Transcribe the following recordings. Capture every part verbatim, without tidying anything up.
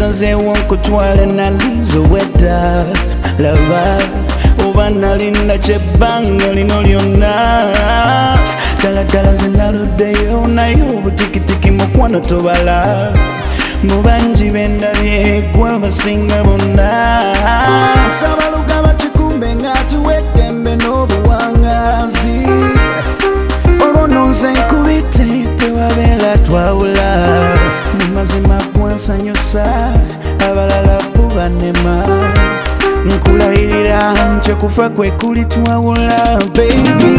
nasazeewo nkutwale nalizo wedda laba oba nalinda kyebbanga lino lyonna ddala ze naluddeyo naye obutikitiki mukwano tobala mu bangi bendabye gwe abasinga bonna sabalugaba kikumbe nga tuweddembe n'obuwangazi olwo nonse nkubite tewabeera twawula mu mazima gwansanyusa abalala bubanema nkulayirira nti okufa kwe kuli twawula baby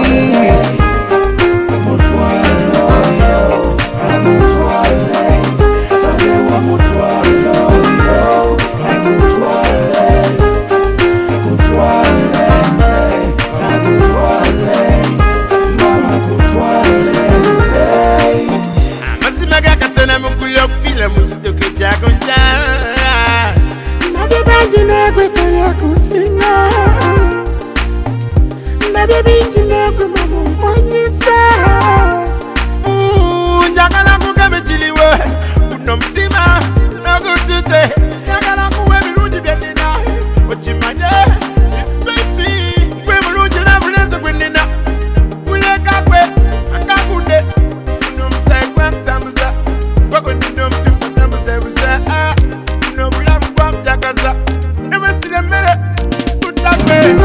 njagala kugabe kiliwe buno mutima nogutute njagala kuwa ebirungi byenina okimanye baby gwe mulungi nabulenzi gwenina kuleka gwe akakunde buno musayi gwakutamuza gwe gwenina omutuufu tamuzebuza buno obulamu gwakujagaza nemesire emmere kutagwe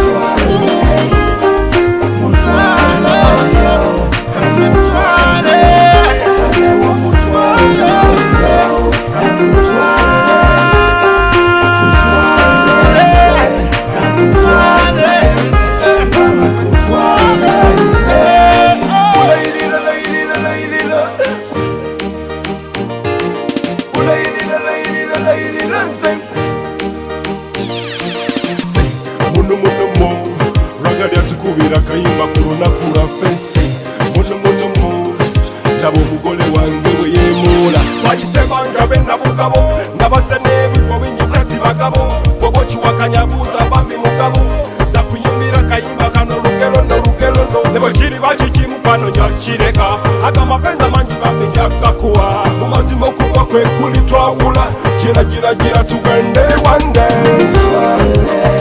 Muno muno mo ragari atukubira kayimba kuruna kura fensi muno muno mo ndabo umugore wange we yemura bayisebanga benda bugabo ngabase n'ebifo binyitati bagabo bobo kiwakanyabuza bambi mugabo za kuyimbira kayimba kano rugero no rugero no nebo kiri bachiki mufano nyakireka akamapenda manji bambi nyakakuwa mumazimo kuwa kwe kuli twawula gira gira gira tugende one day